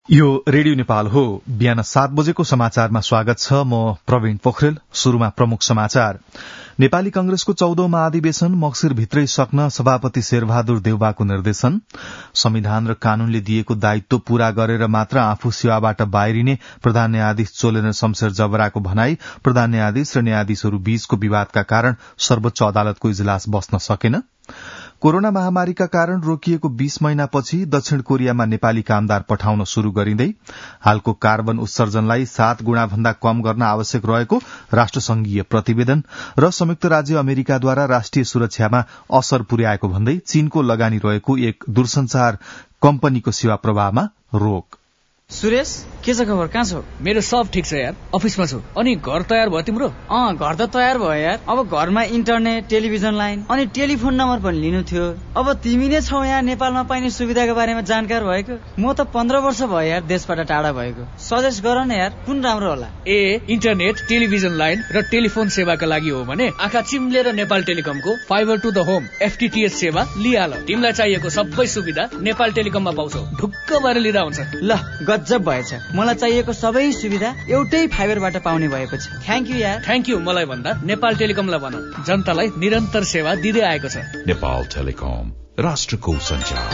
यो रेडियो नेपाल हो। बिहान 7 बजेको समाचारमा स्वागत छ। म प्रवीण पोखरेल। शुरूमा प्रमुख समाचार। नेपाली कांग्रेसको 14औं महाधिवेशन मक्सिरभित्रै सक्न सभापति शेरबहादुर देउवाको निर्देशन। संविधान र कानूनले दिएको दायित्व पूरा गरेर मात्र आफू सेवाबाट बाहिरिने प्रधान न्यायाधीश चोलेन्द्र शमशेर जबराको भनाई। प्रधान न्यायाधीश र न्यायाधीशहरू बीचको विवादका कारण सर्वोच्च अदालतको इजलास बस्न सकेन। कोरोना महामारीका कारण रोकिएको 20 महिनापछि दक्षिण कोरियामा नेपाली कामदार पठाउन शुरू गरिँदै। हालको कार्बन उत्सर्जनलाई 7 गुणा भन्दा कम गर्न आवश्यक रहेको राष्ट्रसंघीय प्रतिवेदन र संयुक्त राज्य अमेरिकाद्वारा राष्ट्रिय सुरक्षामा असर पुर्याएको भन्दै चीनको लगानी रहेको एक दूरसंचार कम्पनीको सेवा प्रवाहमा रोक। सुरेश, के छ खबर? कहाँ छौ? मेरो सब ठिक छ यार, अफिसमा छु। अनि घर तयार भयो तिम्रो? घर त तयार भयो यार। अब घरमा इन्टरनेट, टेलिभिजन लाइन अनि टेलिफोन नम्बर पनि लिनु थियो। अब तिमी नै छौ यहाँ नेपालमा पाइने सुविधाको बारेमा जानकार भएको। म त 15 वर्ष भयो यार देशबाट टाढा भएको। सजेस्ट गर न यार, कुन राम्रो होला? इन्टरनेट, टेलिभिजन लाइन र टेलिफोन सेवाका लागि हो भने आँखा चिम्लेर नेपाल टेलिकमको fibre to the home FTTH सेवा लिहाल। तिमीलाई चाहिएको सबै सुविधा नेपाल टेलिकममा पाउँछौ। ढुक्क भएर लिँदा हुन्छ। ल गजब भएछ। मलाई चाहिएको सबै सुविधा एउटै फाइबरबाट पाउने भएपछि थ्यांक यू यार। थ्यांक यू मलाई भन्दा नेपाल टेलिकमलाई भन। जनतालाई निरन्तर सेवा दिँदै आएको छ। नेपाल टेलिकम, राष्ट्रको सञ्चार।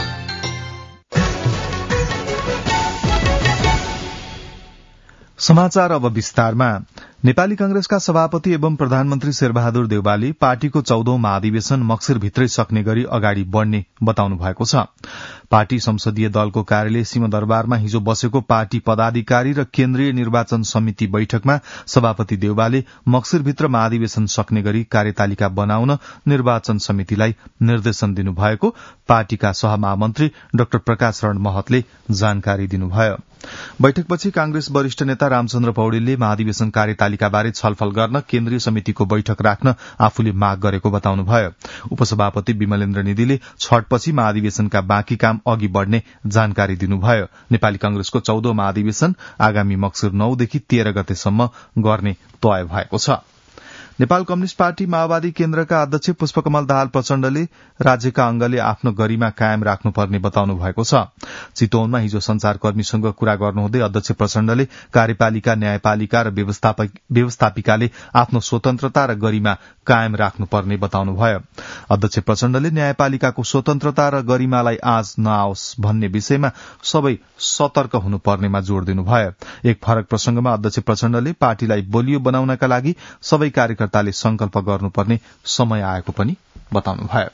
समाचार अब विस्तारमा। नेपाली कांग्रेसका सभापति एवं प्रधानमन्त्री शेरबहादुर देउवाले पार्टीको 14औं महाधिवेशन मक्सिरभित्रै सक्ने गरी अगाडि बढ़ने बताउनु भएको छ। पार्टी संसदीय दलको कार्यालय सिंहदरबारमा हिजो बसेको पार्टी पदाधिकारी र केन्द्रीय निर्वाचन समिति बैठकमा सभापति देउवाले मक्सिरभित्र महाधिवेशन सक्ने गरी कार्यतालिका बनाउन निर्वाचन समितिलाई निर्देशन दिनुभएको पार्टीका सहमहामन्त्री डाक्टर प्रकाश रण महतले जानकारी दिनुभयो। बैठकपछि कांग्रेस वरिष्ठ नेता रामचन्द्र पौडेलले महाधिवेशन कार्यतालिकाबारे छलफल गर्न केन्द्रीय समितिको बैठक राख्न आफूले माग गरेको बताउनुभयो। उपसभापति विमलेन्द्र निधिले छठपछि महाधिवेशनका बाँकी काम अघि बढ़ने जानकारी दिनुभयो। नेपाली कांग्रेसको 14औं महाधिवेशन आगामी मक्सिर 9 देखि 13 गतेसम्म गर्ने तय भएको छ। नेपाल कम्युनिष्ट पार्टी माओवादी केन्द्रका अध्यक्ष पुष्पकमल दाहाल प्रचण्डले राज्यका अंगले आफ्नो गरिमा कायम राख्नुपर्ने बताउनु भएको छ। चितवनमा हिजो संचारकर्मीसँग कुरा गर्नुहुँदै अध्यक्ष प्रचण्डले कार्यपालिका, न्यायपालिका र व्यवस्थापिकाले आफ्नो स्वतन्त्रता र गरिमा कायम राख्नुपर्ने बताउनुभयो। अध्यक्ष प्रचण्डले न्यायपालिकाको स्वतन्त्रता र गरिमालाई आँच नआओस् भन्ने विषयमा सबै सतर्क हुनुपर्नेमा जोड़ दिनुभयो। एक फरक प्रसंगमा अध्यक्ष प्रचण्डले पार्टीलाई बलियो बनाउनका लागि सबै कार्यकर्ताले संकल्प गर्नुपर्ने समय आएको पनि बताउनुभयो।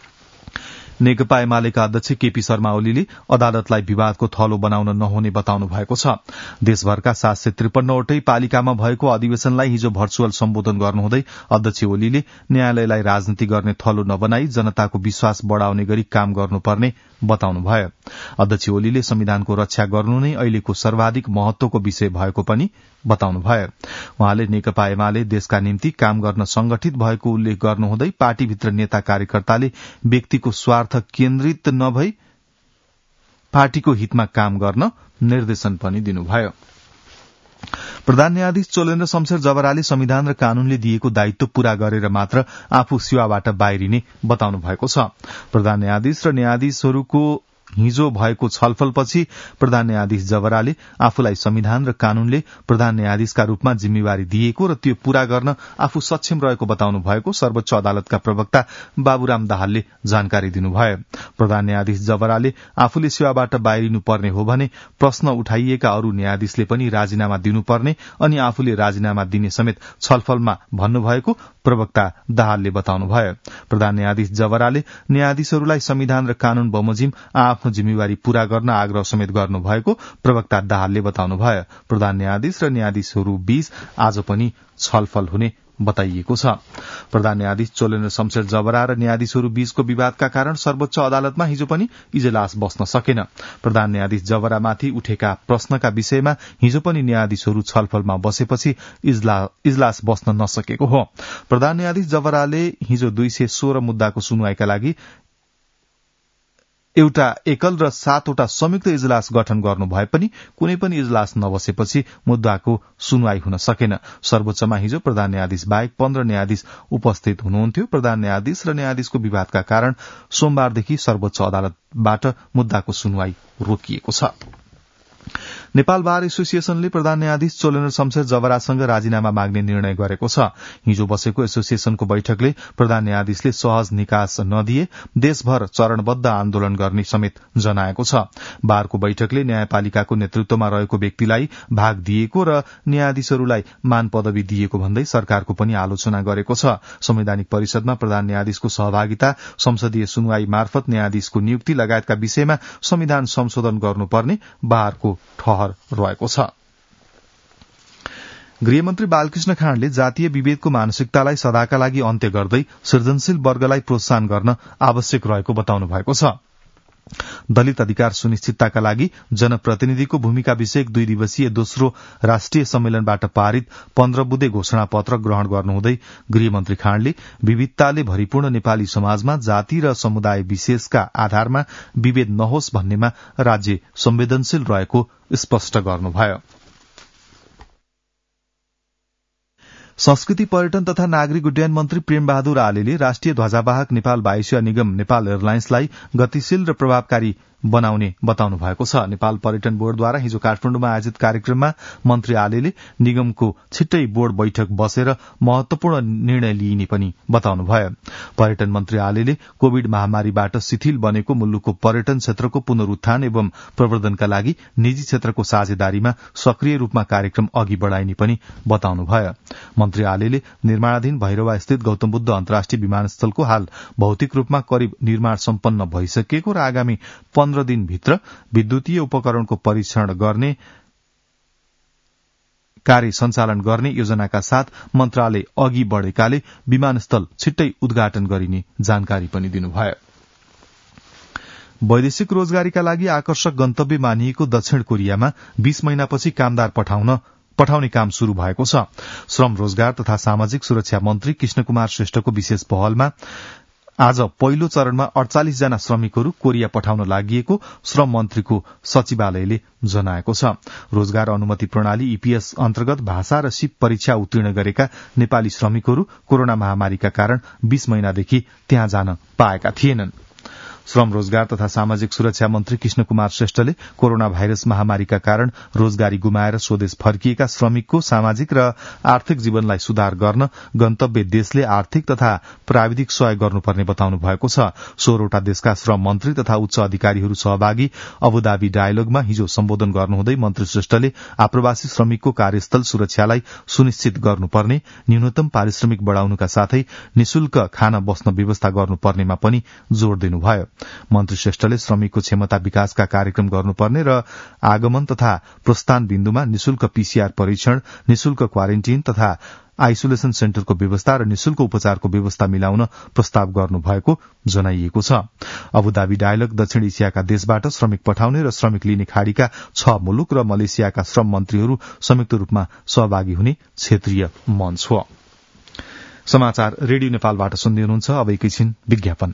नेकपा एमालेका अध्यक्ष केपी शर्मा ओलीले अदालतलाई विवादको थलो बनाउन नहुने बताउनु भएको छ। देशभरका 753 वटै पालिकामा भएको अधिवेशनलाई हिजो भर्चुअल सम्बोधन गर्नुहुँदै अध्यक्ष ओलीले न्यायालयलाई राजनीति गर्ने थलो नबनाई जनताको विश्वास बढ़ाउने गरी काम गर्नुपर्ने बताउनुभयो। अध्यक्ष ओलीले संविधानको रक्षा गर्नु नै अहिलेको सर्वाधिक महत्वको विषय भएको पनि बताउनुभयो। उहाँले नेकपा एमाले देशका निम्ति काम गर्न संगठित भएको उल्लेख गर्नुहुँदै पार्टीभित्र नेता कार्यकर्ताले व्यक्तिको स्वार्थ केन्द्रित नभई पार्टीको हितमा काम गर्न निर्देशन पनि दिनुभयो। प्रधान न्यायाधीश चोलेन्द्र शमशेर जबराले संविधान र कानूनले दिएको दायित्व पूरा गरेर मात्र आफू सेवाबाट बाहिरिने बताउनु भएको छ। प्रधान न्यायाधीश र न्यायाधीशहरूको हिजो भएको छलफलपछि प्रधान न्यायाधीश जबराले आफूलाई संविधान र कानूनले प्रधान न्यायाधीशका रूपमा जिम्मेवारी दिएको र त्यो पूरा गर्न आफू सक्षम रहेको बताउनु भएको सर्वोच्च अदालतका प्रवक्ता बाबुराम दाहालले जानकारी दिनुभयो। प्रधान न्यायाधीश जबराले आफूले सेवाबाट बाहिरिनु पर्ने हो भने प्रश्न उठाइएका अरू न्यायाधीशले पनि राजीनामा दिनुपर्ने अनि आफूले राजीनामा दिने समेत छलफलमा भन्नुभएको प्रवक्ता दाहालले बताउनुभयो। प्रधान न्यायाधीश जबराले न्यायाधीशहरूलाई संविधान र कानून बमोजिम आफ्नो जिम्मेवारी पूरा गर्न आग्रह समेत गर्नुभएको प्रवक्ता दाहालले बताउनुभयो। प्रधान न्यायाधीश र न्यायाधीशहरू बीच आज पनि छलफल हुने बताइएको छ। प्रधान न्यायाधीश चोलेन्द्र शमशेर जबरा र न्यायाधीशहरू बीचको विवादका कारण सर्वोच्च अदालतमा हिजो पनि इजलास बस्न सकेन। प्रधान न्यायाधीश जबरामाथि उठेका प्रश्नका विषयमा हिजो पनि न्यायाधीशहरू छलफलमा बसेपछि इजलास बस्न नसकेको हो। प्रधान न्यायाधीश जबराले हिजो 216 मुद्दाको सुनवाईका लागि एउटा एकल र 7 वटा संयुक्त इजलास गठन गर्नु भए पनि कुनै पनि इजलास नबसेपछि मुद्दाको सुनवाई हुन सकेन। सर्वोच्चमा हिजो प्रधान न्यायाधीश बाहेक 15 न्यायाधीश उपस्थित हुनुहुन्थ्यो। प्रधान न्यायाधीश र न्यायाधीशको विवादका कारण सोमबारदेखि सर्वोच्च अदालतबाट मुद्दाको सुनवाई रोकिएको छ। नेपाल बार एसोसिएशनले प्रधान न्यायाधीश चोलेन्द्र शमशेर जबरासँग राजीनामा माग्ने निर्णय गरेको छ। हिजो बसेको एसोसिएशनको बैठकले प्रधान न्यायाधीशले सहज निकास नदिए देशभर चरणबद्ध आन्दोलन गर्ने समेत जनाएको छ। बारको बैठकले न्यायपालिकाको नेतृत्वमा रहेको व्यक्तिलाई भाग दिएको र न्यायाधीशहरूलाई मान पदवी दिएको भन्दै सरकारको पनि आलोचना गरेको छ। संवैधानिक परिषदमा प्रधान न्यायाधीशको सहभागिता, संसदीय सुनवाई मार्फत न्यायाधीशको नियुक्ति लगायतका विषयमा संविधान संशोधन गर्नुपर्ने बारको ठहर रहेको छ। गृहमन्त्री बालकृष्ण खाँडले जातीय विभेदको मानसिकतालाई सदाका लागि अन्त्य गर्दै सृजनशील वर्गलाई प्रोत्साहन गर्न आवश्यक रहेको बताउनु भएको छ। दलित अधिकार सुनिश्चितताका लागि जनप्रतिनिधिको भूमिका विषयक 2 दिवसीय दोस्रो राष्ट्रिय सम्मेलनबाट पारित 15 बुँदे घोषणा पत्र ग्रहण गर्नुहुँदै गृहमन्त्री खाँडले विविधताले भरिपूर्ण नेपाली समाजमा जाति र समुदाय विशेषका आधारमा विभेद नहोस् भन्नेमा राज्य संवेदनशील रहेको स्पष्ट गर्नुभयो। संस्कृति, पर्यटन तथा नागरिक उड्डयन मन्त्री प्रेम बहादुर आलेले राष्ट्रिय ध्वजावाहक नेपाल वायुसेवा निगम नेपाल एयरलाइन्सलाई गतिशील र प्रभावकारी बनाउने बताउनु भएको छ। नेपाल पर्यटन बोर्डद्वारा हिजो काठमाडौँमा आयोजित कार्यक्रममा मन्त्री आलेले निगमको छिट्टै बोर्ड बैठक बसेर महत्वपूर्ण निर्णय लिइने पनि बताउनुभयो। पर्यटन मन्त्री आलेले कोविड महामारीबाट शिथिल बनेको मुलुकको पर्यटन क्षेत्रको पुनरुत्थान एवं प्रवर्धनका लागि निजी क्षेत्रको साझेदारीमा सक्रिय रूपमा कार्यक्रम अघि बढ़ाइने पनि बताउनुभयो। मन्त्री आलेले निर्माणाधीन भैरवा स्थित गौतम बुद्ध अन्तर्राष्ट्रिय विमानस्थलको हाल भौतिक रूपमा करिब निर्माण सम्पन्न भइसकेको र आगामी 15 दिनभित्र विद्युतीय उपकरणको परीक्षण गर्ने कार्य सञ्चालन गर्ने योजनाका साथ मन्त्रालय अघि बढ़ेकाले विमानस्थल छिट्टै उद्घाटन गरिने जानकारी पनि दिनुभयो। वैदेशिक रोजगारीका लागि आकर्षक गन्तव्य मानिएको दक्षिण कोरियामा 20 महिनापछि कामदार पठाउने काम शुरू भएको छ। श्रम, रोजगार तथा सामाजिक सुरक्षा मन्त्री कृष्णकुमार श्रेष्ठको विशेष पहलमा आज पहिलो चरणमा 48 जना श्रमिकहरू कोरिया पठाउन लागिएको श्रम मन्त्रीको सचिवालयले जनाएको छ। रोजगार अनुमति प्रणाली ईपीएस अन्तर्गत भाषा र सिप परीक्षा उत्तीर्ण गरेका नेपाली श्रमिकहरू कोरोना महामारीका कारण 20 महिनादेखि त्यहाँ जान पाएका थिएनन्। श्रम, रोजगार तथा सामाजिक सुरक्षा मन्त्री कृष्णकुमार श्रेष्ठले कोरोना भाइरस महामारीका कारण रोजगारी गुमाएर स्वदेश फर्किएका श्रमिकको सामाजिक र आर्थिक जीवनलाई सुधार गर्न गन्तव्य देशले आर्थिक तथा प्राविधिक सहयोग गर्नुपर्ने बताउनु भएको छ। 16 वटा देशका श्रम मन्त्री तथा उच्च अधिकारीहरू सहभागी अबुधाबी डायलगमा हिजो सम्बोधन गर्नुहुँदै मन्त्री श्रेष्ठले आप्रवासी श्रमिकको कार्यस्थल सुरक्षालाई सुनिश्चित गर्नुपर्ने, न्यूनतम पारिश्रमिक बढ़ाउनुका साथै निशुल्क खाना बस्न व्यवस्था गर्नुपर्नेमा पनि जोड़ दिनुभयो। मन्त्री श्रेष्ठले श्रमिकको क्षमता विकासका कार्यक्रम गर्नुपर्ने र आगमन तथा प्रस्थान बिन्दुमा निशुल्क पीसीआर परीक्षण, निशुल्क क्वारेन्टिन तथा आइसोलेशन सेन्टरको व्यवस्था र निशुल्क उपचारको व्यवस्था मिलाउन प्रस्ताव गर्नुभएको जनाइएको छ। अबुधाबी डायलग दक्षिण एसियाका देशबाट श्रमिक पठाउने र श्रमिक लिने खाड़ीका 6 मुलुक र मलेसियाका श्रम मन्त्रीहरू संयुक्त रूपमा सहभागी हुने क्षेत्रीय मञ्च हो। समाचार रेडियो नेपालबाट सुन्दै हुनुहुन्छ। अब एकैछिन विज्ञापन।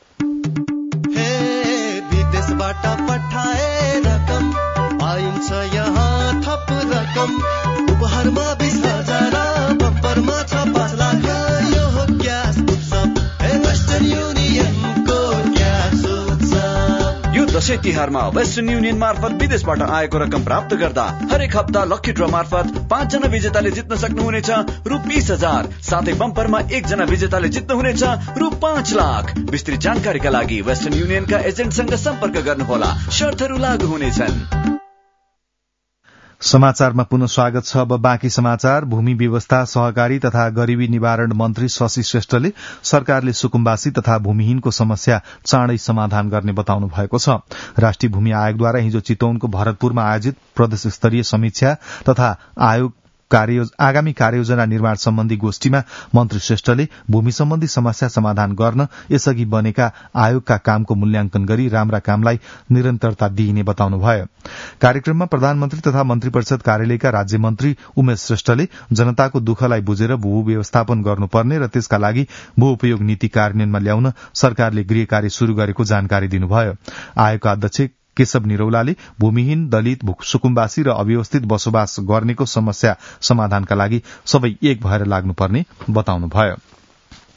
विदेशबाट पठाए रकम पाइन्छ यहाँ थप रकम, उपहारमा 20,000, बम्परमा 5 लाख। यो हो क्याश उत्सव, वेस्टर्न युनियनको क्याश उत्सव। यो दशैं तिहारमा वेस्टर्न युनियन मार्फत विदेशबाट आएको रकम प्राप्त गर्दा हरेक हप्ता लकी ड्र मार्फत 5 जना विजेताले जित्न सक्नुहुनेछ रु 20,000। साथै बम्परमा 1 जना विजेताले जित्नुहुनेछ रु 5 लाख। विस्तृत जानकारीका लागि वेस्टर्न युनियनका एजेन्टसँग सम्पर्क गर्नुहोला, शर्तहरू लागू हुनेछन्। समाचारमा पुनः स्वागत छ। अब बाँकी समाचार। भूमि व्यवस्था, सहकारी तथा गरीबी निवारण मन्त्री शशि श्रेष्ठले सरकारले सुकुम्बासी तथा भूमिहीनको समस्या चाँडै समाधान गर्ने बताउनु भएको छ। राष्ट्रिय भूमि आयोगद्वारा हिजो चितवनको भरतपुरमा आयोजित प्रदेश स्तरीय समीक्षा तथा आगामी कार्ययोजना निर्माण सम्बन्धी गोष्ठीमा मन्त्री श्रेष्ठले भूमि सम्बन्धी समस्या समाधान गर्न यसअघि बनेका आयोगका कामको मूल्याङ्कन गरी राम्रा कामलाई निरन्तरता दिइने बताउनुभयो। कार्यक्रममा प्रधानमन्त्री तथा मन्त्री परिषद कार्यालयका राज्य मन्त्री उमेश श्रेष्ठले जनताको दुःखलाई बुझेर भू व्यवस्थापन गर्नुपर्ने र त्यसका लागि भू उपयोग नीति कार्यान्वयनमा ल्याउन सरकारले गृह कार्य शुरू गरेको जानकारी दिनुभयो। आयोगका अध्यक्ष केशव निरौलाले भूमिहीन, दलित, सुकुम्बासी र अव्यवस्थित बसोबास गर्नेको समस्या समाधानका लागि सबै एक भएर लाग्नुपर्ने बताउनुभयो।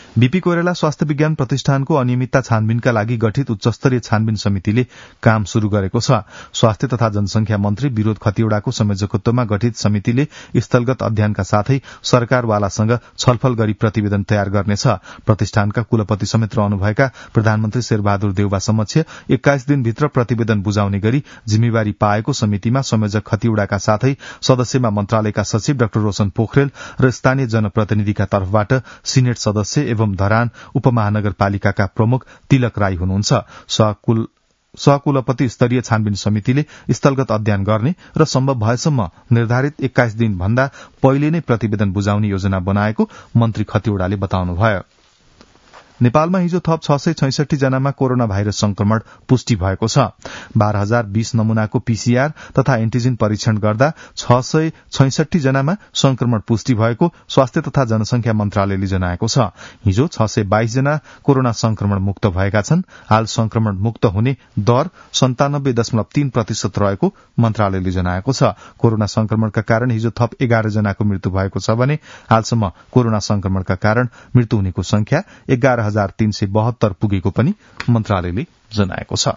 बीपी कोइराला स्वास्थ्य विज्ञान प्रतिष्ठानको अनियमितता छानबिनका लागि गठित उच्चस्तरीय छानबिन समितिले काम शुरू गरेको छ। स्वास्थ्य तथा जनसंख्या मन्त्री विरोध खतिवड़ाको संयोजकत्वमा गठित समितिले स्थलगत अध्ययनका साथै सरकारवालासँग छलफल गरी प्रतिवेदन तयार गर्नेछ। प्रतिष्ठानका कुलपति समेत रहनुभएका प्रधानमन्त्री शेरबहादुर देउवा समक्ष 21 दिनभित्र प्रतिवेदन बुझाउने गरी जिम्मेवारी पाएको समितिमा संयोजक खतिवड़ाका साथै सदस्यमा मन्त्रालयका सचिव डाक्टर रोशन पोखरेल र स्थानीय जनप्रतिनिधिका तर्फबाट सिनेट सदस्य एवं धरान उपमहानगरपालिकाका प्रमुख तिलक राई हुनुहुन्छ। सहकुलपति स्तरीय छानबिन समितिले स्थलगत अध्ययन गर्ने र सम्भव भएसम्म निर्धारित 21 दिन भन्दा पहिले नै प्रतिवेदन बुझाउने योजना बनाएको मन्त्री खतिवड़ाले बताउनुभयो। नेपालमा हिजो थप 666 जनामा कोरोना भाइरस संक्रमण पुष्टि भएको छ। 12,020 नमूनाको पीसीआर तथा एन्टिजेन परीक्षण गर्दा 666 जनामा संक्रमण पुष्टि भएको स्वास्थ्य तथा जनसंख्या मन्त्रालयले जनाएको छ। हिजो 622 जना कोरोना संक्रमण मुक्त भएका छन्। हाल संक्रमण मुक्त हुने दर 97.3% रहेको मन्त्रालयले जनाएको छ। कोरोना संक्रमणका कारण हिजो थप 11 जनाको मृत्यु भएको छ भने हालसम्म कोरोना संक्रमणका कारण मृत्यु हुनेको संख्या 11,372 पुगेको पनि मन्त्रालयले जनाएको छ।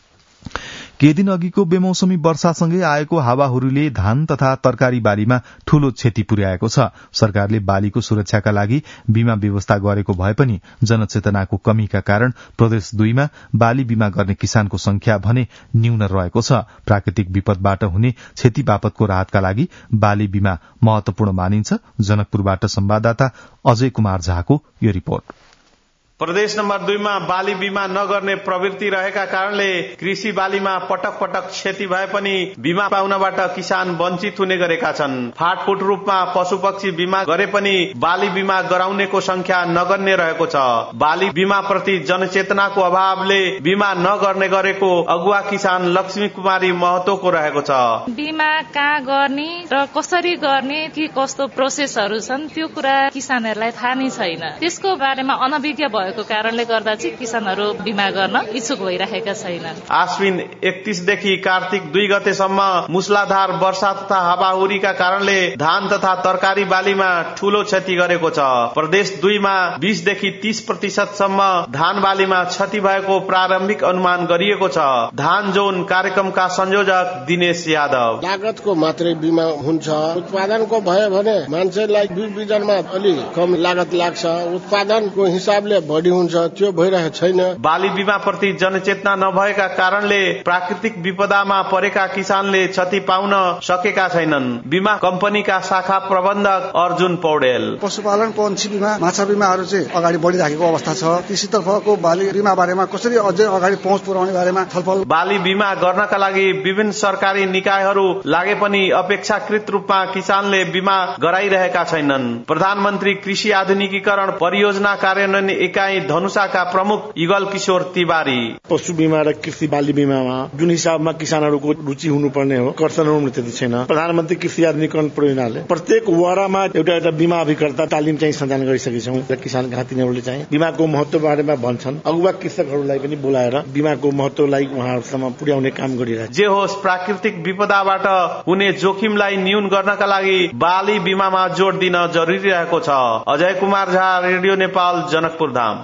केही दिन अघिको बेमौसमी वर्षासँगै आएको हावाहुरीले धान तथा तरकारी बालीमा ठूलो क्षति पुर्याएको छ। सरकारले बालीको सुरक्षाका लागि बीमा व्यवस्था गरेको भए पनि जनचेतनाको कमीका कारण प्रदेश 2 मा बाली बीमा गर्ने किसानको संख्या भने न्यून रहेको छ। प्राकृतिक विपदबाट हुने क्षति बापतको राहतका लागि बाली बीमा महत्वपूर्ण मानिन्छ। जनकपुरबाट संवाददाता अजय कुमार झाको यो रिपोर्ट। प्रदेश नम्बर 2 मा बाली बीमा नगर्ने प्रवृत्ति रहेका कारणले कृषि बालीमा पटक पटक क्षति भए पनि बीमा पाउनबाट किसान वञ्चित हुने गरेका छन्। फाटफुट रूपमा पशु पक्षी बीमा गरे पनि बाली बीमा गराउनेको संख्या नगन्य रहेको छ। बाली बीमा प्रति जनचेतनाको अभावले बीमा नगर्ने गरेको अगुवा किसान लक्ष्मी कुमारी महतोको रहेको छ। बीमा कहाँ गर्ने र कसरी गर्ने के कस्तो प्रोसेसहरू छन् त्यो कुरा किसानहरूलाई थाहा नै छैन। त्यसको बारेमा अनभिज्ञ भएको कारणले गर्दा चाहिँ किसानहरू बीमा गर्न इच्छुक भइरहेका छैनन्। आश्विन 31 देखि कार्तिक 2 गतेसम्म मुसलाधार वर्षा तथा हावाहुरीका कारणले धान तथा तरकारी बालीमा ठूलो क्षति गरेको छ। प्रदेश 2 मा 20 देखि 30% सम्म धान बालीमा क्षति भएको प्रारम्भिक अनुमान गरिएको छ। धान जोन कार्यक्रमका संयोजक दिनेश यादव लागतको मात्रै बीमा हुन्छ। उत्पादनको भयो भने मान्छेलाई बिजनमा अलि कम लागत लाग्छ। उत्पादनको हिसाबले बढी हुन्छ, त्यो भइरहेको छैन। बाली बीमा प्रति जनचेतना नभएका कारणले प्राकृतिक विपदामा परेका किसानले क्षति पाउन सकेका छैनन्। बीमा कम्पनीका शाखा प्रबन्धक अर्जुन पौडेल पशुपालन, पन्छी बीमा, माछा बीमाहरू चाहिँ अगाडि बढिरहेको अवस्था छ। कृषितर्फको बाली बीमा बारेमा कसरी अझै अगाडि पहुँच पुर्याउने बारेमा छलफल। बाली बीमा गर्नका लागि विभिन्न सरकारी निकायहरू लागे पनि अपेक्षाकृत रूपमा किसानले बीमा गराइरहेका छैनन्। प्रधानमन्त्री कृषि आधुनिकीकरण परियोजना कार्यान्वयन इकाइ धनुषाका प्रमुख युगल किशोर तिवारी पशु बीमा र कृषि बाली बीमामा जुन हिसाबमा किसानहरूको रुचि हुनुपर्ने हो कर्तन त्यति छैन। प्रधानमन्त्री कृषि आधुनिकीकरण परियोजनाले प्रत्येक वडामा एउटा बीमा अभिकर्ता तालिम चाहिँ सञ्चालन गरिसकेका छौं र किसान घातिनेहरूले चाहिँ बीमाको महत्व बारेमा भन्छन्। अगुवा कृषकहरूलाई पनि बोलाएर बीमाको महत्वलाई उहाँहरूसम्म पुर्याउने काम गरिरहेछ। जे होस् प्राकृतिक विपदाबाट हुने जोखिमलाई न्यून गर्नका लागि बाली बीमामा जोड दिन जरुरी रहेको छ। अजय कुमार झा, रेडियो नेपाल, जनकपुर धाम।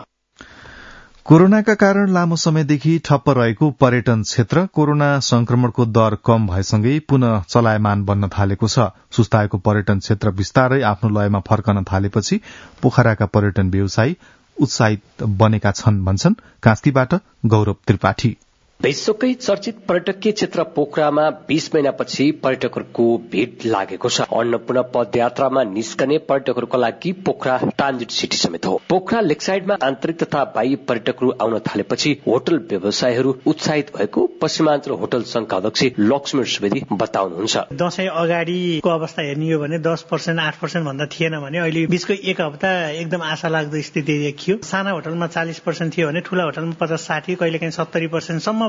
कोरोनाका कारण लामो समयदेखि ठप्प रहेको पर्यटन क्षेत्र कोरोना संक्रमणको दर कम भएसँगै पुनः चलायमान बन्न थालेको छ। सुस्ताएको पर्यटन क्षेत्र बिस्तारै आफ्नो लयमा फर्कन थालेपछि पोखराका पर्यटन व्यवसायी उत्साहित बनेका छन् भन्छन् कास्कीबाट गौरव त्रिपाठी। विश्वकै चर्चित पर्यटकीय क्षेत्र पोखरामा 20 महिनापछि पर्यटकहरूको भीड़ लागेको छ। अन्नपूर्ण पदयात्रामा निस्कने पर्यटकहरूका लागि पोखरा ट्रान्जिट सिटी समेत हो। पोखरा लेकसाइडमा आन्तरिक तथा बाह्य पर्यटकहरू आउन थालेपछि होटल व्यवसायीहरू उत्साहित भएको पश्चिमाञ्चल होटल संघका अध्यक्ष लक्ष्मण सुवेदी बताउनुहुन्छ। दशैं अगाडिको अवस्था हेर्ने हो भने 10%, 8% भन्दा थिएन भने अहिले बीचको एक हप्ता एकदम आशा लाग्दो स्थिति देखियो। साना होटलमा 40% थियो भने ठूला होटलमा 50-60, कहिलेकाहीँ 70% सम्म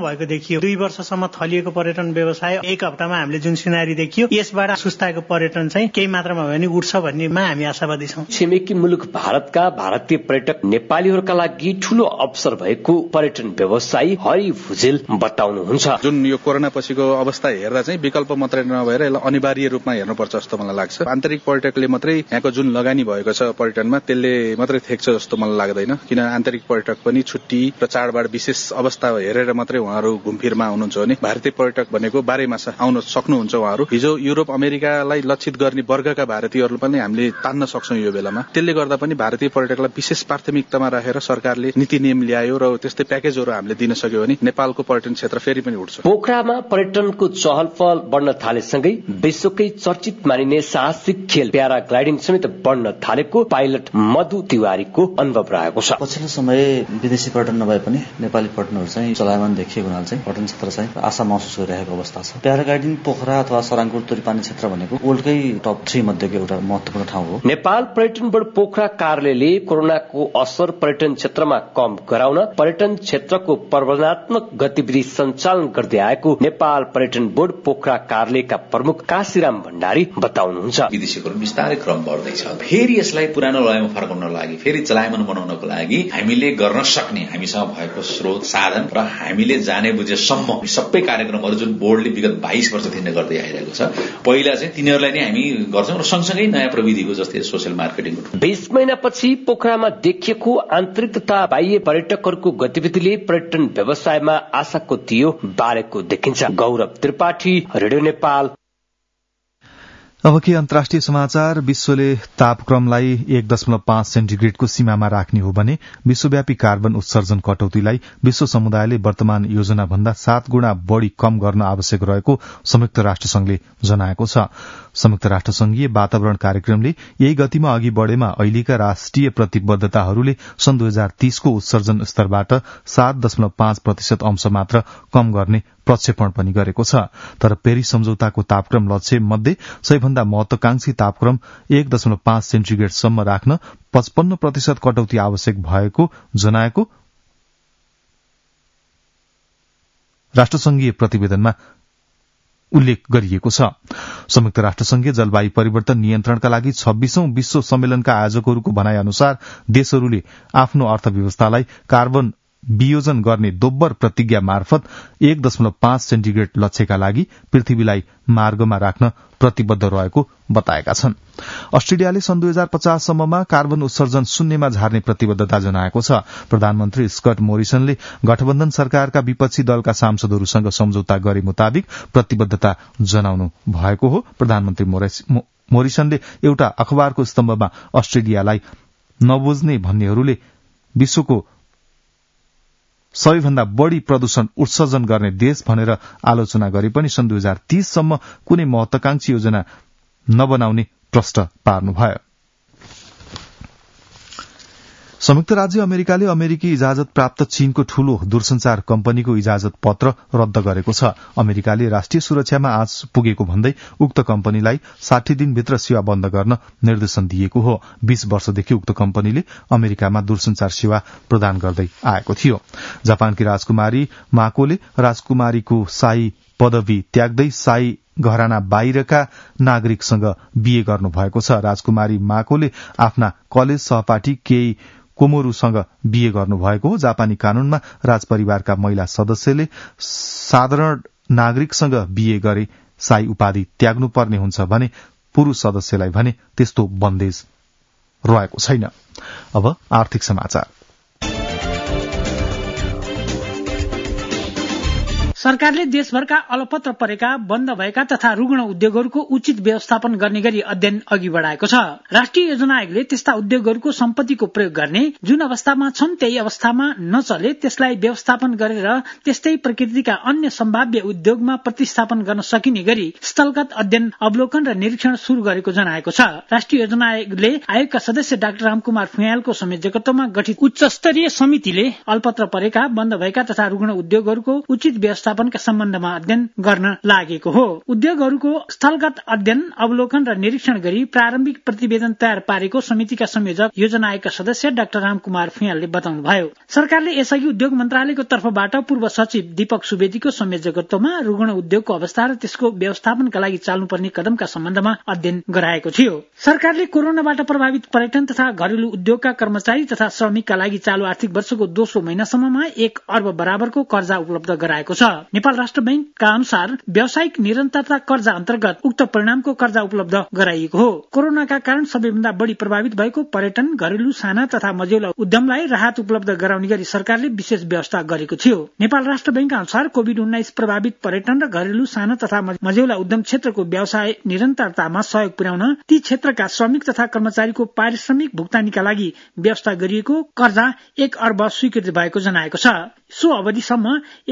भएको देखियो। 2 वर्षसम्म थलिएको पर्यटन व्यवसाय 1 हप्तामा हामीले जुन सिनारी देखियो यसबाट सुस्ताएको पर्यटन चाहिँ केही मात्रामा भए पनि उठ्छ भन्नेमा हामी आशावादी छौँ। छिमेकी मुलुक भारतका भारतीय पर्यटक नेपालीहरूका लागि ठूलो अवसर भएको पर्यटन व्यवसायी हरि भुजेल बताउनुहुन्छ। जुन यो कोरोना पछिको अवस्था हेर्दा चाहिँ विकल्प मात्रै नभएर यसलाई अनिवार्य रूपमा हेर्नुपर्छ जस्तो मलाई लाग्छ। आन्तरिक पर्यटकले मात्रै यहाँको जुन लगानी भएको छ पर्यटनमा त्यसले मात्रै थेक्छ जस्तो मलाई लाग्दैन, किन आन्तरिक पर्यटक पनि छुट्टी र चाडबाड विशेष अवस्था हेरेर मात्रै उहाँहरू घुमफिरमा आउनुहुन्छ भने भारतीय पर्यटक भनेको 12 मास आउन सक्नुहुन्छ उहाँहरू। हिजो युरोप अमेरिकालाई लक्षित गर्ने वर्गका भारतीयहरू पनि हामीले तान्न सक्छौं यो बेलामा। त्यसले गर्दा पनि भारतीय पर्यटकलाई विशेष प्राथमिकतामा राखेर सरकारले नीति नियम ल्यायो र त्यस्तै प्याकेजहरू हामीले दिन सक्यो भने नेपालको पर्यटन क्षेत्र फेरि पनि उठ्छ। पोखरामा पर्यटनको चहलपहल बढ्न थालेसँगै विश्वकै चर्चित मानिने साहसिक खेल प्याराग्लाइडिङ समेत बढ्न थालेको पाइलट मधु तिवारीको अनुभव रहेको छ। पछिल्लो समय विदेशी पर्यटन नभए पनि नेपाली पर्यटनहरू चाहिँ चलायमान देखिएको हुनाले चाहिँ पर्यटन क्षेत्र चाहिँ आशा महसुस गरिरहेको अवस्था छ। प्याराग्लाइडिङ पोखरा अथवा सराङको तोरीपानी क्षेत्र भनेको वर्ल्डकै टप 3 मध्येको एउटा महत्त्वपूर्ण ठाउँ हो। नेपाल पर्यटन बोर्ड पोखरा कार्यालयले कोरोनाको असर पर्यटन क्षेत्रमा कम गराउन पर्यटन क्षेत्रको प्रबन्धनात्मक गतिविधि सञ्चालन गर्दै आएको नेपाल पर्यटन बोर्ड पोखरा कार्यालयका प्रमुख काशीराम भण्डारी बताउनुहुन्छ। विदेशीकरण बिस्तारै क्रम बढ्दैछ। फेरि यसलाई पुरानो लयमा फर्काउनको लागि, फेरि चलायमान बनाउनको लागि हामीले गर्न सक्ने हामीसँग भएको स्रोत साधन र हामीले जाने बुझेसम्म सबै कार्यक्रमहरू जुन बोर्डले विगत 22 वर्षदेखि गर्दै आइरहेको छ, पहिला चाहिँ तिनीहरूलाई नै हामी गर्छौं र सँगसँगै नयाँ प्रविधिको जस्तै सोशल मार्केटिङ। 20 महिनापछि पोखरामा देखिएको आन्तरिक तथा बाह्य पर्यटकहरूको गतिविधिले पर्यटन व्यवसायमा आशाको दियो बालेको देखिन्छ। गौरव त्रिपाठी, रेडियो नेपाल। अब के अन्तर्राष्ट्रिय समाचार। विश्वले तापक्रमलाई 1.5 सेन्टिग्रेडको सीमामा राख्ने हो भने विश्वव्यापी कार्बन उत्सर्जन कटौतीलाई विश्व समुदायले वर्तमान योजना भन्दा 7 गुणा बढ़ी कम गर्न आवश्यक रहेको संयुक्त राष्ट्रसंघले जनाएको छ। संयुक्त राष्ट्रसंघीय वातावरण कार्यक्रमले यही गतिमा अघि बढ़ेमा अहिलेका राष्ट्रिय प्रतिबद्धताहरूले सन् 2030 को उत्सर्जन स्तरबाट 7.5% अंश मात्र कम गर्ने प्रक्षेपण पनि गरेको छ। तर पेरिस सम्झौताको तापक्रम लक्ष्य मध्ये सबैभन्दा महत्वाकांक्षी तापक्रम 1.5 सेन्टिग्रेडसम्म राख्न 55% कटौती आवश्यक भएको जनाएको राष्ट्रसंघीय प्रतिवेदनमा उल्लेख गरिएको छ। संयुक्त राष्ट्रसंघीय जलवायु परिवर्तन नियन्त्रणका लागि 26औं विश्व सम्मेलनका आयोजकहरूको भनाइ अनुसार देशहरूले आफ्नो अर्थव्यवस्थालाई कार्बन वियोजन गर्ने दोब्बर प्रतिज्ञा मार्फत 1.5 सेन्टिग्रेड लक्ष्यका लागि पृथ्वीलाई मार्गमा राख्न प्रतिबद्ध रहेको बताएका छन्। अस्ट्रेलियाले सन् 2050 सम्ममा कार्बन उत्सर्जन शून्यमा झार्ने प्रतिबद्धता जनाएको छ। प्रधानमन्त्री स्कट मोरिसनले गठबन्धन सरकारका विपक्षी दलका सांसदहरूसँग सम्झौता गरे मुताबिक प्रतिबद्धता जनाउनु भएको हो। प्रधानमन्त्री मोरिसनले एउटा अखबारको स्तम्भमा अस्ट्रेलियालाई नबुझ्ने भन्नेहरूले विश्वको सबैभन्दा बढ़ी प्रदूषण उत्सर्जन गर्ने देश भनेर आलोचना गरे पनि सन् 2030 सम्म कुनै महत्वाकांक्षी योजना नबनाउने प्रश्न पार्नुभयो। संयुक्त राज्य अमेरिकाले अमेरिकी इजाजत प्राप्त चीनको ठूलो दूरसंचार कम्पनीको इजाजत पत्र रद्द गरेको छ। अमेरिकाले राष्ट्रिय सुरक्षामा आँच पुगेको भन्दै उक्त कम्पनीलाई 60 दिनभित्र सेवा बन्द गर्न निर्देशन दिएको हो। 20 वर्षदेखि उक्त कम्पनीले अमेरिकामा दूरसंचार सेवा प्रदान गर्दै आएको थियो। जापानकी राजकुमारी माकोले राजकुमारीको शाही पदवी त्याग्दै शाही घराना बाहिरका नागरिकसँग बिहे गर्नुभएको छ। राजकुमारी माकोले आफ्ना कलेज सहपाठी केही कोमोरूसँग बिहे गर्नुभएको हो। जापानी कानूनमा राजपरिवारका महिला सदस्यले साधारण नागरिकसँग बिहे गरे शाही उपाधि त्याग्नुपर्ने हुन्छ भने पुरूष सदस्यलाई भने त्यस्तो बन्देज रहेको छैन। अब आर्थिक समाचार। सरकारले देशभरका अलपत्र परेका बन्द भएका तथा रुग्ण उद्योगहरूको उचित व्यवस्थापन गर्ने गरी अध्ययन अघि बढाएको छ। राष्ट्रिय योजना आयोगले त्यस्ता उद्योगहरूको सम्पत्तिको प्रयोग गर्ने जुन अवस्थामा छन् त्यही अवस्थामा नचले त्यसलाई व्यवस्थापन गरेर त्यस्तै प्रकृतिका अन्य सम्भाव्य उद्योगमा प्रतिस्थापन गर्न सकिने गरी स्थलगत अध्ययन अवलोकन र निरीक्षण शुरू गरेको जनाएको छ। राष्ट्रिय योजना आयोगले आयोगका सदस्य डाक्टर रामकुमार फुयालको संयोजकत्वमा गठित उच्च स्तरीय समितिले अल्पत्र परेका बन्द भएका तथा रुग्ण उद्योगहरूको उचित व्यवस्थापन व्यवस्थापनका सम्बन्धमा अध्ययन गर्न लागेको हो। उद्योगहरूको स्थलगत अध्ययन, अवलोकन र निरीक्षण गरी प्रारम्भिक प्रतिवेदन तयार पारेको समितिका संयोजक योजना आयोगका सदस्य डाक्टर रामकुमार फुयालले बताउनुभयो। सरकारले यसअघि उद्योग मन्त्रालयको तर्फबाट पूर्व सचिव दीपक सुवेदीको संयोजकत्वमा रुग्ण उद्योगको अवस्था र त्यसको व्यवस्थापनका लागि चाल्नुपर्ने कदमका सम्बन्धमा अध्ययन गराएको थियो। सरकारले कोरोनाबाट प्रभावित पर्यटन तथा घरेलु उद्योगका कर्मचारी तथा श्रमिकका लागि चालू आर्थिक वर्षको दोस्रो महिनासम्ममा 1 अर्ब बराबरको कर्जा उपलब्ध गराएको छ। नेपाल राष्ट्र बैंकका अनुसार व्यावसायिक निरन्तरता कर्जा अन्तर्गत उक्त परिणामको कर्जा उपलब्ध गराइएको हो। कोरोनाका कारण सबैभन्दा बढ़ी प्रभावित भएको पर्यटन, घरेलु, साना तथा मझौला उद्यमलाई राहत उपलब्ध गराउने गरी सरकारले विशेष व्यवस्था गरेको थियो। नेपाल राष्ट्र बैंकका अनुसार कोभिड-19 प्रभावित पर्यटन र घरेलु, साना तथा मझौला उद्यम क्षेत्रको व्यवसाय निरन्तरतामा सहयोग पुर्याउन ती क्षेत्रका श्रमिक तथा कर्मचारीको पारिश्रमिक भुक्तानीका लागि व्यवस्था गरिएको कर्जा 1 अर्ब स्वीकृति भएको जनाएको छ। सो अवधिसम्म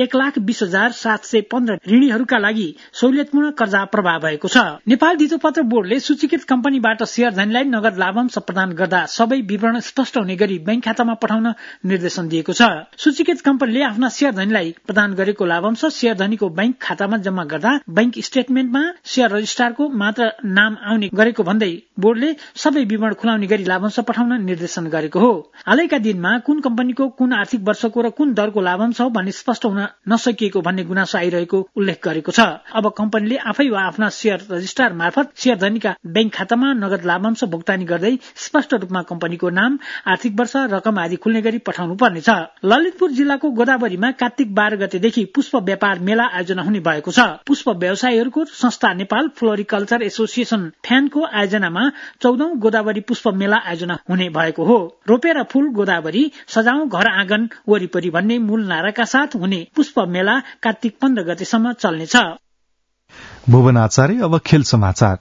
1,20,715 ऋणीहरूका लागि सहुलियतपूर्ण कर्जा प्रभाव भएको छ। नेपाल धितोपत्र बोर्डले सूचीकृत कम्पनीबाट शेयर धनीलाई नगद लाभांश प्रदान गर्दा सबै विवरण स्पष्ट हुने गरी बैंक खातामा पठाउन निर्देशन दिएको छ। सूचीकृत कम्पनीले आफ्ना शेयर धनीलाई प्रदान गरेको लाभांश शेयर धनीको बैंक खातामा जम्मा गर्दा बैंक स्टेटमेन्टमा शेयर रजिस्ट्रारको मात्र नाम आउने गरेको भन्दै बोर्डले सबै विवरण खुलाउने गरी लाभांश पठाउन निर्देशन गरेको हो। हालैका दिनमा कुन कम्पनीको कुन आर्थिक वर्षको र कुन दरको लाभांश हो भन्ने स्पष्ट हुन नसकिएको भन्ने गुनासो आइरहेको उल्लेख गरेको छ। अब कम्पनीले आफै वा आफ्ना शेयर रजिस्ट्रार मार्फत शेयर धनीका बैंक खातामा नगद लाभांश भुक्तानी गर्दै स्पष्ट रूपमा कम्पनीको नाम, आर्थिक वर्ष, रकम आदि खुल्ने गरी पठाउनु पर्नेछ। ललितपुर जिल्लाको गोदावरीमा कार्तिक 12 गतेदेखि पुष्प व्यापार मेला आयोजना हुने भएको छ। पुष्प व्यवसायीहरूको संस्था नेपाल फ्लोरिकल्चर एसोसिएसन फ्यानको आयोजनामा 14औं गोदावरी पुष्प मेला आयोजना हुने भएको हो। रोपेर फूल गोदावरी सजाउँ घर आँगन वरिपरि भन्ने मूल नाराका साथ हुने पुष्प मेला कार्तिक 15 गतेसम्म चल्नेछ। भुवन आचार्य, अब खेल समाचार।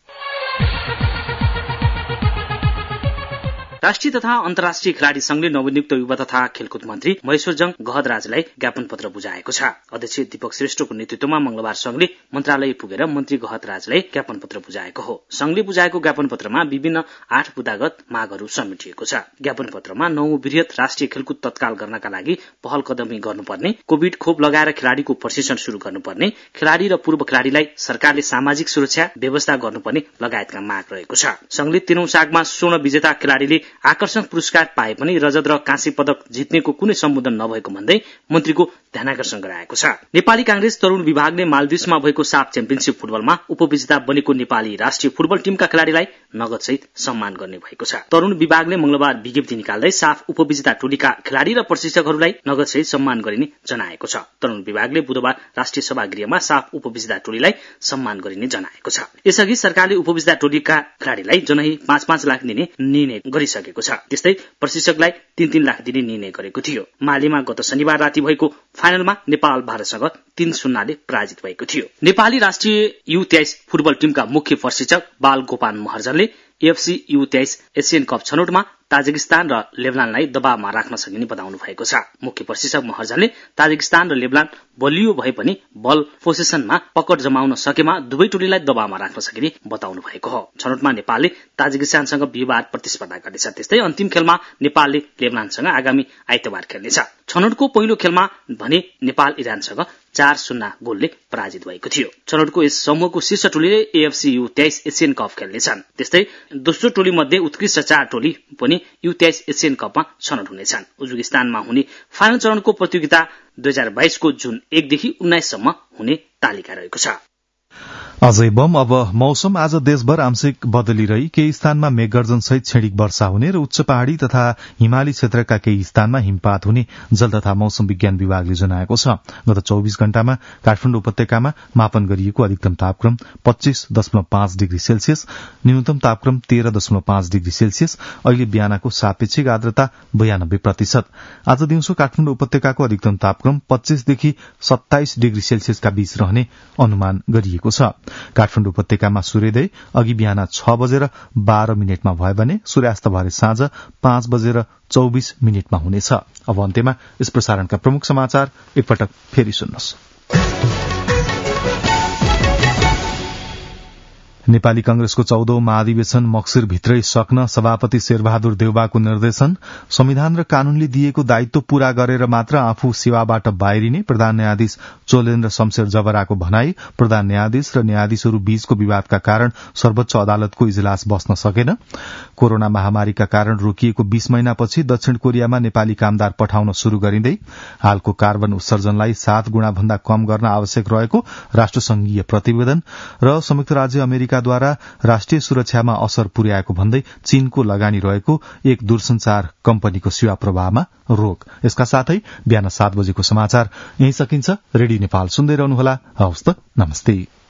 राष्ट्रिय तथा अन्तर्राष्ट्रिय खेलाड़ी संघले नवनियुक्त युवा तथा खेलकुद मन्त्री महेश्वरजङ गहदराजलाई ज्ञापन पत्र बुझाएको छ। अध्यक्ष दीपक श्रेष्ठको नेतृत्वमा मंगलबार संघले मन्त्रालय पुगेर मन्त्री गहदराजलाई ज्ञापन पत्र बुझाएको हो। संघले बुझाएको ज्ञापन पत्रमा विभिन्न 8 बुदागत मागहरू समेटिएको छ। ज्ञापन पत्रमा 9औं वृहत राष्ट्रिय खेलकुद तत्काल गर्नका लागि पहल कदमी गर्नुपर्ने, कोभिड खोप लगाएर खेलाड़ीको प्रशिक्षण शुरू गर्नुपर्ने, खेलाड़ी र पूर्व खेलाड़ीलाई सरकारले सामाजिक सुरक्षा व्यवस्था गर्नुपर्ने लगायतका माग रहेको छ। संघले 3औं सागमा स्वर्ण विजेता खेलाड़ीले आकर्षक पुरस्कार पाए पनि रजत र काँस्य पदक जित्नेको कुनै सम्बोधन नभएको भन्दै मन्त्रीको ध्यानाकर्षण गराएको छ। नेपाली कांग्रेस तरुण विभागले मालदिव्समा भएको साफ च्याम्पियनशिप फुटबलमा उपविजेता बनेको नेपाली राष्ट्रिय फुटबल टीमका खेलाड़ीलाई नगदसहित सम्मान गर्ने भएको छ। तरुण विभागले मंगलबार विज्ञप्ति निकाल्दै साफ उपविजेता टोलीका खेलाड़ी र प्रशिक्षकहरूलाई नगदसहित सम्मान गरिने जनाएको छ। तरुण विभागले बुधबार राष्ट्रिय सभागृहमा साफ उपविजेता टोलीलाई सम्मान गरिने जनाएको छ। यसअघि सरकारले उपविजेता टोलीका खेलाड़ीलाई जनही 5-5 लाख दिने निर्णय गरिसकेको छ। त्यस्तै प्रशिक्षकलाई 3-3 लाख दिने निर्णय गरेको थियो। मालेमा गत शनिबार राति भएको फाइनलमा नेपाल भारतसँग 3-0 ले पराजित भएको थियो। नेपाली राष्ट्रिय U23 फुटबल टीमका मुख्य प्रशिक्षक बाल गोपाल महर्जनले AFC U23 एशियन कप छनौटमा ताजिकिस्तान र लेबनानलाई दबावमा राख्न सकिने बताउनु भएको छ। मुख्य प्रशिक्षक महर्जनले ताजिकिस्तान र लेबनान बलियो भए पनि बल पोसेसनमा पकड जमाउन सकेमा दुवै टोलीलाई दबावमा राख्न सकिने बताउनु भएको हो। छनौटमा नेपालले ताजिकिस्तानसँग बिहीबार प्रतिस्पर्धा गर्नेछ। त्यस्तै अन्तिम खेलमा नेपालले लेबनानसँग आगामी आइतबार खेल्नेछ। छनौटको पहिलो खेलमा भने नेपाल इरानसँग 4-0 गोलले पराजित भएको थियो। छनौटको यस समूहको शीर्ष टोलीले AFC U23 एशियन कप खेल्नेछन्। त्यस्तै दोस्रो टोली मध्ये उत्कृष्ट 4 टोली पनि U23 एशियन कपमा छनौट हुनेछन्। उज्बेकिस्तानमा हुने फाइनल चरणको प्रतियोगिता 2022 को जुन 1 देखि 19 सम्म हुने तालिका रहेको छ। अझै बम। अब मौसम। आज देशभर आंशिक बदली रही केही स्थानमा मेघगर्जन सहित क्षणिक वर्षा हुने र उच्च पहाड़ी तथा हिमाली क्षेत्रका केही स्थानमा हिमपात हुने जल तथा मौसम विज्ञान विभागले जनाएको छ। गत 24 घण्टामा काठमाडौँ उपत्यकामा मापन गरिएको अधिकतम तापक्रम 25.5 डिग्री सेल्सियस, न्यूनतम तापक्रम 13.5 डिग्री सेल्सियस। अहिले बिहानको सापेक्षिक आर्द्रता 92%। आज दिउँसो काठमाडौँ उपत्यकाको अधिकतम तापक्रम 25 देखि 27 डिग्री सेल्सियसका बीच रहने अनुमान गरिएको छ। काठमाडौँ उपत्यकामा सूर्योदय अघि बिहान 6:12 भयो भने सूर्यास्त भरे साँझ 5:24 हुनेछ। अब अन्त्यमा यस प्रसारणका प्रमुख समाचार एकपटक फेरि सुन्नुहोस्। नेपाली कांग्रेसको 14औं महाधिवेशन मक्सिर भित्रै सक्न सभापति शेरबहादुर देउबाको निर्देशन। संविधान र कानूनले दिएको दायित्व पूरा गरेर मात्र आफू सेवाबाट बाहिरिने प्रधान न्यायाधीश चोलेन्द्र शमशेर जबराको भनाई। प्रधान न्यायाधीश र न्यायाधीशहरू बीचको विवादका कारण सर्वोच्च अदालतको इजलास बस्न सकेन। कोरोना महामारीका कारण रोकिएको 20 महिनापछि दक्षिण कोरियामा नेपाली कामदार पठाउन शुरू गरिँदै। हालको कार्बन उत्सर्जनलाई 7 गुणा भन्दा कम गर्न आवश्यक रहेको राष्ट्रसंघीय प्रतिवेदन। र संयुक्त राज्य अमेरिकाद्वारा राष्ट्रिय सुरक्षामा असर पुर्याएको भन्दै चीनको लगानी रहेको एक दूरसञ्चार कम्पनीको सेवा प्रवाहमा रोक। यसका साथै बिहान 7 बजेको समाचार यही सकिन्छ। रेडियो नेपाल सुन्दै रहनुहोला। हवस् त, नमस्ते।